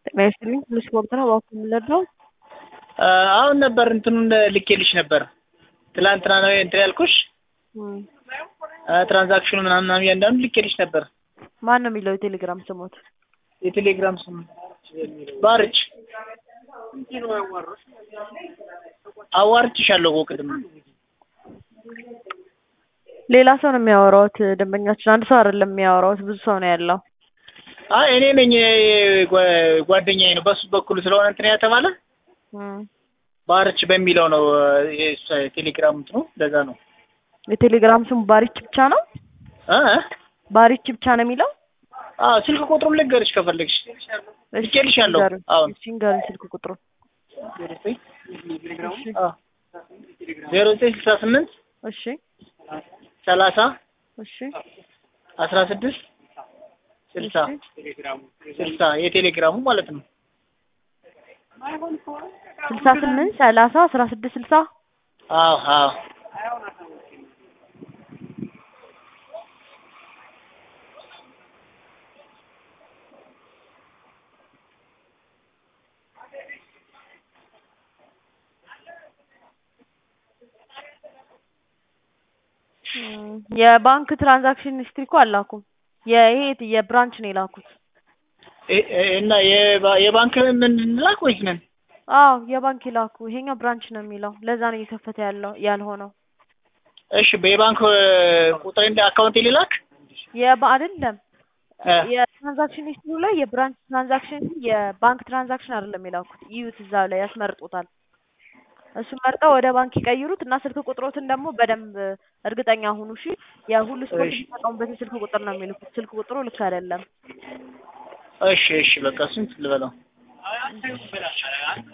Mesleğin ስፖርትና ዋክ ምንለው አሁን ነበር እንትኑን ልኬልሽ ነበር ትላንትና ነው እንትን ያልኩሽ ትራንዛክሽኑ ምናምን ያንዳንዱ ልኬልሽ ነበር ማን ነው የሚለው የቴሌግራም ስሞት የቴሌግራም ስም ባርች አዋርችሻለሁ ወቅድም ሌላ ሰው ነው የሚያወራውት ደንበኛችን አንድ ሰው አይደለም የሚያወራውት ብዙ ሰው ነው ያለው አይ እኔ ነኝ ጓደኛዬ ነው በሱ በኩል ስለሆነ እንትን ያተባለ ባርች በሚለው ነው ቴሌግራም እንትኑ ለዛ ነው የቴሌግራም ስሙ ባሪች ብቻ ነው ባሪች ብቻ ነው የሚለው ስልክ ቁጥሩን ልንገርሽ ከፈለግሽ ልኬልሻለሁ አሁን ሲንገር ስልክ ቁጥሩ 0968 እሺ 30 እሺ 16 60 የቴሌግራሙ ማለት ነው 68 30 16 60 አዎ የባንክ ትራንዛክሽን ሂስትሪ እኮ አላኩም የብራንች ነው የላኩት እና የባንክ ምን ላክ ወይስ ምን የባንክ ይላኩ ይሄኛው ብራንች ነው የሚለው ለዛ ነው እየከፈተ ያልሆነው እሺ በባንክ ቁጥር እንደ አካውንት ይላክ አይደለም የትራንዛክሽን ሂስትሪ ላይ የብራንች ትራንዛክሽን የባንክ ትራንዛክሽን አይደለም የላኩት ይዩት እዛው ላይ ያስመርጡታል እሱ መርጠው ወደ ባንክ ይቀይሩት እና ስልክ ቁጥሮትን ደግሞ በደንብ እርግጠኛ ሁኑ እሺ የሁሉ ስፖርት ተጠቅመውበት ስልክ ቁጥር ነው የሚልኩት ስልክ ቁጥሩ ልክ አይደለም እሺ በቃ ስንት ልበለው